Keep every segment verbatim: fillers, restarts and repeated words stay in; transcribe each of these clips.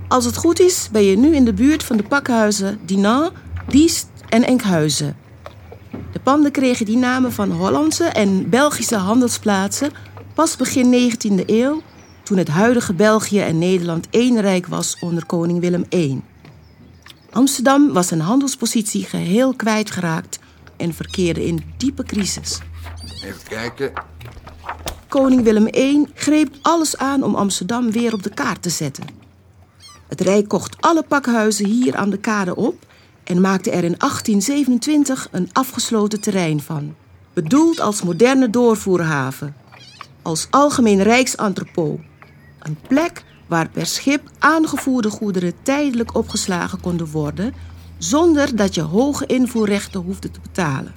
Als het goed is, ben je nu in de buurt van de pakhuizen Dinant, Diest en Enkhuizen. De panden kregen die namen van Hollandse en Belgische handelsplaatsen pas begin negentiende eeuw, toen het huidige België en Nederland één rijk was onder koning Willem de Eerste. Amsterdam was zijn handelspositie geheel kwijtgeraakt en verkeerde in diepe crisis. Even kijken. Koning Willem de Eerste greep alles aan om Amsterdam weer op de kaart te zetten. Het Rijk kocht alle pakhuizen hier aan de kade op en maakte er in achttien zevenentwintig een afgesloten terrein van. Bedoeld als moderne doorvoerhaven. Als algemeen rijksentrepot. Een plek waar per schip aangevoerde goederen tijdelijk opgeslagen konden worden, zonder dat je hoge invoerrechten hoefde te betalen.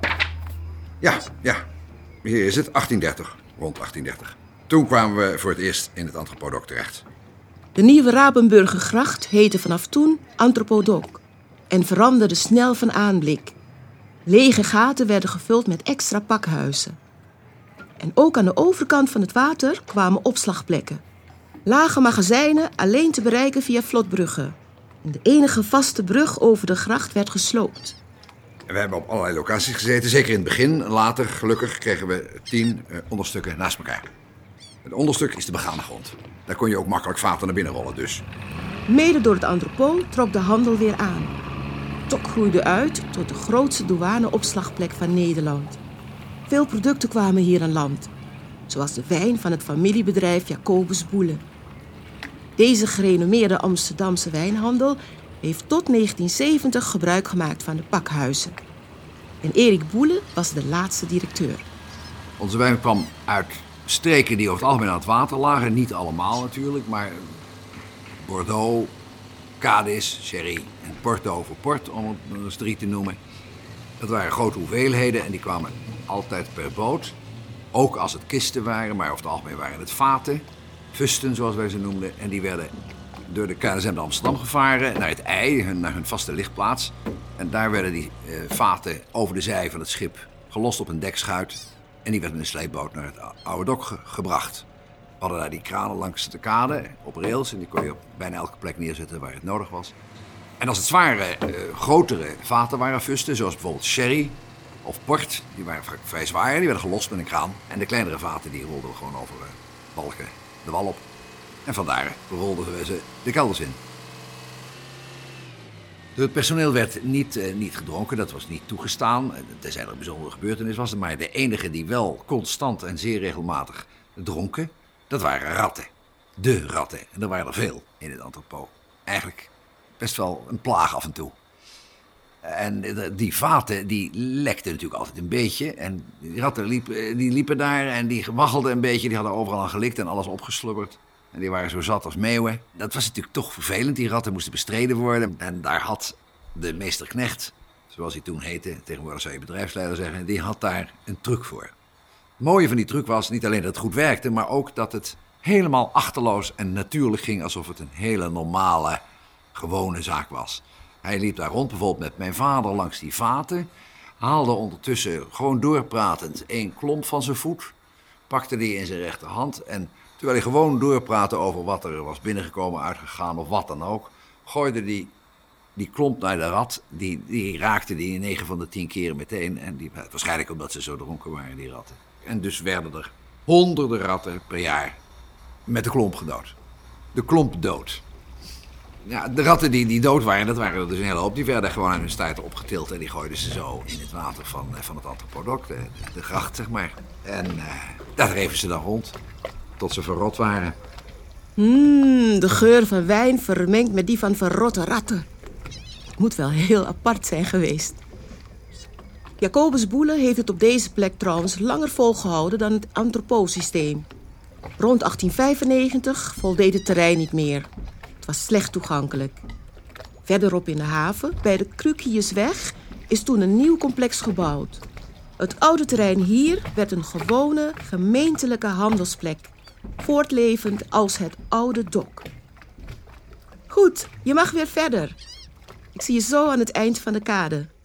Ja, ja. Hier is het, achttien dertig. Rond achttien dertig. Toen kwamen we voor het eerst in het Antropodoc terecht. De nieuwe Rabenburgergracht heette vanaf toen Antropodoc en veranderde snel van aanblik. Lege gaten werden gevuld met extra pakhuizen. En ook aan de overkant van het water kwamen opslagplekken. Lage magazijnen alleen te bereiken via vlotbruggen. En de enige vaste brug over de gracht werd gesloopt. We hebben op allerlei locaties gezeten, zeker in het begin. Later, gelukkig, kregen we tien uh, onderstukken naast elkaar. Het onderstuk is de begane grond. Daar kon je ook makkelijk vaten naar binnen rollen, dus. Mede door het entrepot trok de handel weer aan. Tok groeide uit tot de grootste douaneopslagplek van Nederland. Veel producten kwamen hier aan land, zoals de wijn van het familiebedrijf Jacobus Boele. Deze gerenommeerde Amsterdamse wijnhandel heeft tot negentien zeventig gebruik gemaakt van de pakhuizen. En Erik Boele was de laatste directeur. Onze wijn kwam uit streken die over het algemeen aan het water lagen. Niet allemaal natuurlijk, maar Bordeaux, Cadiz, Sherry en Porto voor port, om het er eens drie te noemen. Dat waren grote hoeveelheden en die kwamen altijd per boot. Ook als het kisten waren, maar over het algemeen waren het vaten. Fusten, zoals wij ze noemden. En die werden door de K N S M de Amsterdam gevaren naar het IJ, naar hun vaste ligplaats. En daar werden die uh, vaten over de zij van het schip gelost op een dekschuit. En die werden in een sleepboot naar het oude dok ge- gebracht. We hadden daar die kranen langs de kade op rails. En die kon je op bijna elke plek neerzetten waar het nodig was. En als het zware, uh, grotere vaten waren, fusten, zoals bijvoorbeeld sherry of port, die waren vrij zwaar, die werden gelost met een kraan. En de kleinere vaten die rolden we gewoon over uh, balken de wal op. En vandaar rolden we ze de kelders in. Het personeel werd niet, uh, niet gedronken, dat was niet toegestaan. Tenzij er een bijzondere gebeurtenis was. Maar de enige die wel constant en zeer regelmatig dronken, dat waren ratten. De ratten. En er waren er veel in het entrepot. Eigenlijk best wel een plaag af en toe. En die vaten, die lekten natuurlijk altijd een beetje. En die ratten liepen, die liepen daar en die waggelden een beetje. Die hadden overal aan gelikt en alles opgeslubberd. En die waren zo zat als meeuwen. Dat was natuurlijk toch vervelend. Die ratten moesten bestreden worden. En daar had de meesterknecht, zoals hij toen heette, tegenwoordig zou je bedrijfsleider zeggen, die had daar een truc voor. Het mooie van die truc was niet alleen dat het goed werkte, maar ook dat het helemaal achterloos en natuurlijk ging, alsof het een hele normale, gewone zaak was. Hij liep daar rond, bijvoorbeeld met mijn vader langs die vaten, haalde ondertussen gewoon doorpratend één klomp van zijn voet, pakte die in zijn rechterhand en terwijl hij gewoon doorpraatte over wat er was binnengekomen, uitgegaan of wat dan ook, gooide die die klomp naar de rat, die, die raakte die negen van de tien keren meteen. En die, waarschijnlijk omdat ze zo dronken waren, die ratten. En dus werden er honderden ratten per jaar met de klomp gedood. De klomp dood. Ja, de ratten die, die dood waren, dat waren er dus een hele hoop. Die werden gewoon aan hun staarten opgetild en die gooiden ze zo in het water van, van het Antropodoc, de, de gracht zeg maar. En uh, daar dreven ze dan rond, tot ze verrot waren. Mmm, de geur van wijn vermengd met die van verrotte ratten. Het moet wel heel apart zijn geweest. Jacobus Boele heeft het op deze plek trouwens langer volgehouden dan het entrepotsysteem. Rond achttien vijfennegentig voldeed het terrein niet meer. Het was slecht toegankelijk. Verderop in de haven, bij de Krukiusweg, is toen een nieuw complex gebouwd. Het oude terrein hier werd een gewone, gemeentelijke handelsplek. Voortlevend als het oude dok. Goed, je mag weer verder. Ik zie je zo aan het eind van de kade.